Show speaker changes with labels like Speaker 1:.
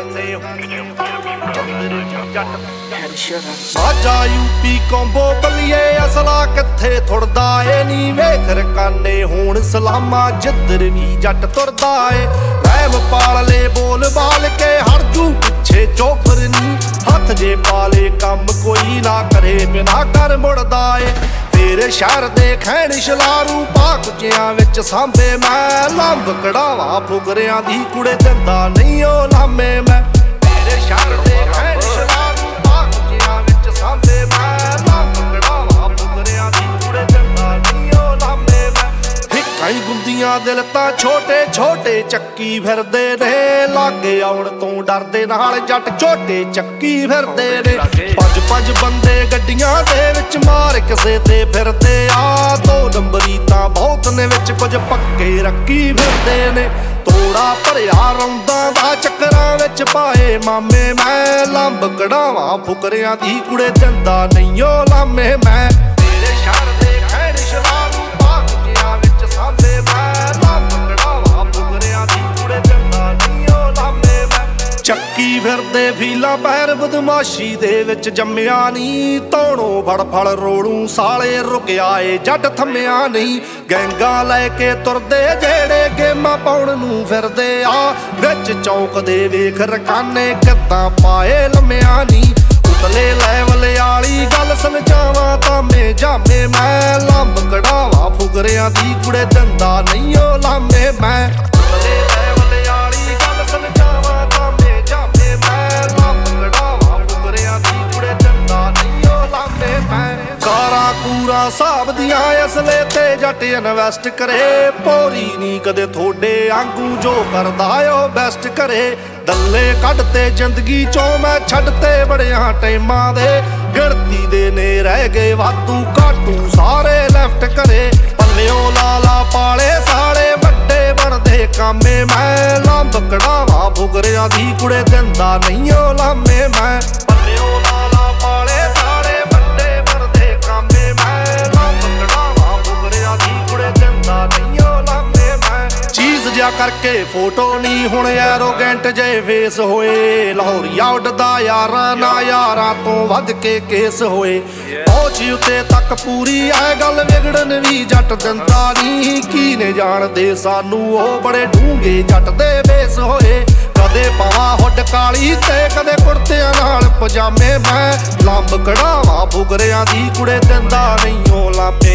Speaker 1: ਬਾਜਾ UP combo ਬੱਲੀਏ ਅਸਲਾ ਕਿੱਥੇ ਥੁੜਦਾ ਏ ਨੀ ਵੇਖ ਰਕਾਨੇ ਹੁਣ ਸਲਾਮਾ ਜਿੱਧਰ ਵੀ ਜੱਟ ਤੁਰਦਾ ਏ ਰਹਿਮ ਪਾਲ ਲੈ ਬੋਲ ਬਾਲ ਕੇ ਹਰਜੂ ਪਿੱਛੇ ਚੋਪਰ ਨੀ ਹੱਥ ਜੇ ਪਾਲੇ ਕੰਮ ਕੋਈ ਨਾ ਕਰੇ ਬਿਨਾ ਕਰ ਮੁੜਦਾ ਏ ਤੇਰੇ ਸ਼ਹਿਰ ਦੇ ਖੈਣ ਸ਼ਲਾਰੂ ਪਾਕਜਿਆਂ ਵਿੱਚ ਸਾਂਭੇ ਮੈਂ ਲੰਬ ਕੜਾਵਾ ਫੁਗਰਿਆਂ ਦੀ ਕੁੜੇ ਦਿੰਦਾ ਨਹੀਂ ਉਹ ਲਾਮੇ ਮੈਂ ਤੇਰੇ ਸ਼ਹਿਰ ਦੇ ਖੈਣ ਸ਼ਲਾਰੂ ਪਾਕਜਿਆਂ ਵਿੱਚ ਸਾਂਭੇ ਮੈਂ ਲੰਬ ਕੜਾਵਾ ਫੁਗਰਿਆਂ ਦੀ ਕੁੜੇ ਦਿੰਦਾ ਨਹੀਂ ਉਹ ਲਾਮੇ ਮੈਂ ਕਈ ਗੁੰਦੀਆਂ ਦਿਲ ਤਾਂ ਛੋਟੇ ਛੋਟੇ ਚੱਕੀ ਫਿਰਦੇ ਨੇ ਲਾਗੇ ਆਉਣ ਤੋਂ ਡਰਦੇ ਨਾਲ ਜੱਟ ਝੋਟੇ ਚੱਕੀ ਫਿਰਦੇ ਨੇ ਪੰਜ ਪੰਜ ਬੰਦੇ ਗੱਡੀਆਂ ਦੇ ਵਿੱਚ ਮਾਰ ਕਿਸੇ ਤੇ ਫਿਰਦੇ ਆ ਦੋ ਨੰਬਰੀ ਤਾਂ ਬਹੁਤ ਨੇ ਵਿੱਚ ਕੁਝ ਪੱਕੇ ਰੱਖੀ ਫਿਰਦੇ ਨੇ ਤੋੜਾ ਭਰਿਆ ਰੌਂਦਾਂ ਦਾ ਚੱਕਰਾਂ ਵਿੱਚ ਪਾਏ ਮਾਮੇ ਮੈਂ ਲੰਬ ਕਢਾਵਾਂ ਫੁਕਰਿਆਂ ਦੀ ਕੁੜੇ ਦਿੰਦਾ ਨਹੀਂ ਉਹ ਲਾਮੇ ਮੈਂ ਤੇਰੇ ਸ਼ਹਿਰ ਦੇ ਖੈੜ ਸ਼ਲਾਰੂ ਪਾਕਜਿਆਂ ਵਿੱਚ ਸਾਂਭੇ ਮੈਂ ਲੰਬ ਕਢਾਵਾਂ ਫੁਕਰਿਆਂ ਦੀ ਕੁੜੇ ਦਿੰਦਾ ਨਹੀਂ ਉਹ ਲਾਮੇ ਮੈਂ ਚੱਕੀ ਫਿਰਦੇ ਫੀਲਾ ਪੈਰ ਬਦਮਾਸ਼ੀ ਦੇ ਵਿੱਚ ਜੰਮਿਆ ਨਹੀਂ ਤੋਣੋਂ ਫੜ ਫੜ ਰੋੜੂ ਸਾਲੇ ਰੁਕਿਆ ਏ ਜੱਟ ਥੰਮਿਆ ਨਹੀਂ ਗੈਂਗਾ ਲੈ ਕੇ ਤੁਰਦੇ ਜਿਹੜੇ ਗੇਮਾਂ ਪਾਉਣ ਨੂੰ ਫਿਰਦੇ ਆ ਵਿੱਚ ਚੌਂਕ ਦੇ ਵੇਖ ਰਕਾਨੇ ਕਿੱਦਾਂ ਪਾਏ ਲੰਮਿਆ ਨਹੀਂ ਉਤਲੇ ਲੈਵਲ ਵਾਲੀ ਗੱਲ ਸਮਝਾਵਾਂ ਤਾਮੇ ਜਾਮੇ ਮੈਂ ਲੰਬ ਕਢਾਵਾ ਫੁਗਰਿਆਂ ਦੀ ਕੁੜੇ ਦਿੰਦਾ ਨਹੀਂ ਉਹ ਲਾਮੇ ਮੈਂ ਉਤਲੇ ਲੈਵਲ ਵਾਲੀ ਗੱਲ ਸਮਝਾਵਾਂ ਤਾਮੇ ਜਾਮੇ ਮੈਂ ਲੰਬ ਕਢਾਵਾ ਫੁਗਰਿਆਂ ਦੀ ਕੁੜੇ ਦਿੰਦਾ ਨਹੀਂ ਉਹ ਲਾਮੇ ਮੈਂ ਕਾਰਾਂ ਕੂਰਾਂ ਹਿਸਾਬ ਦੀਆਂ ਅਸਲੇ ਤੇ ਜੱਟ ਇਨਵੈਸਟ ਕਰੇ ਪੋਰੀ ਨੀ ਕਦੇ ਥੋੜੇ ਆਂਗੂ ਜੋ ਕਰਦਾ ਉਹ ਬੈਸਟ ਕਰੇ ਦੱਲੇ ਕੱਢਤੇ ਜ਼ਿੰਦਗੀ ਚੋਂ ਮੈਂ ਛੱਡਤੇ ਬੜਿਆਂ ਟਾਈਮਾਂ ਦੇ ਗਿਣਤੀ ਦੇ ਨੇ ਰਹਿ ਗਏ ਵਾਧੂ ਘਾਟੂ ਸਾਰੇ ਲੈਫਟ ਕਰੇ ਪੱਲਿਓ ਲਾਲਾ ਪਾਲੇ ਸਾਲੇ ਵੱਡੇ ਬਣਦੇ ਕਾਮੇ ਮੈਂ ਲੰਬ ਕਢਾਵਾ ਫੁਗਰਿਆਂ ਦੀ ਕੁੜੇ ਦਿੰਦਾ ਨਹੀਂ ਉਹ ਲਾਮੇ ਮੈਂ ਪੱਲਿਓ ਲਾਲਾ ਪਾਲੇ ਸਾਲੇ ਵੱਡੇ ਬਣਦੇ ਕਾਮੇ ਮੈਂ ਲੰਬ ਕਢਾਵਾ ਫੁਗਰਿਆਂ ਦੀ ਕੁੜੇ ਦਿੰਦਾ ਨਹੀਂ ਉਹ ਲਾਮੇ ਮੈਂ ਚੀਜ਼ ਜਿਆ ਕਰਕੇ ਫੋਟੋ ਨਹੀਂ ਹੁਣ ਐਰੋਗੈਂਟ ਜੇ ਫੇਸ ਹੋਏ ਲਾਹੌਰੀਆ ਉੱਡਦਾ ਯਾਰਾਂ ਨਾ ਯਾਰਾਂ ਤੋਂ ਵੱਧ ਕੇ ਕੇਸ ਹੋਏ ਪਹੁੰਚ ਉੱਤੇ ਤੱਕ ਪੂਰੀ ਐ ਗੱਲ ਵਿਗੜਨ ਵੀ ਜੱਟ ਦਿੰਦਾ ਨਹੀਂ ਕੀ ਨੇ ਜਾਣਦੇ ਸਾਨੂੰ ਉਹ ਬੜੇ ਡੂੰਘੇ ਜੱਟ ਦੇ ਬੇਸ ਹੋਏ ਕਦੇ ਪਾਵਾਂ ਹੁੱਡ ਕਾਲੀ ਤੇ ਕਦੇ ਕੁੜਤਿਆਂ ਨਾਲ ਪਜਾਮੇ ਮੈਂ ਲੰਬ ਕਢਾਵਾਂ ਫੁਗਰਿਆਂ ਦੀ ਕੁੜੇ ਦਿੰਦਾ ਨਹੀਂ ਉਹ ਲਾਮੇ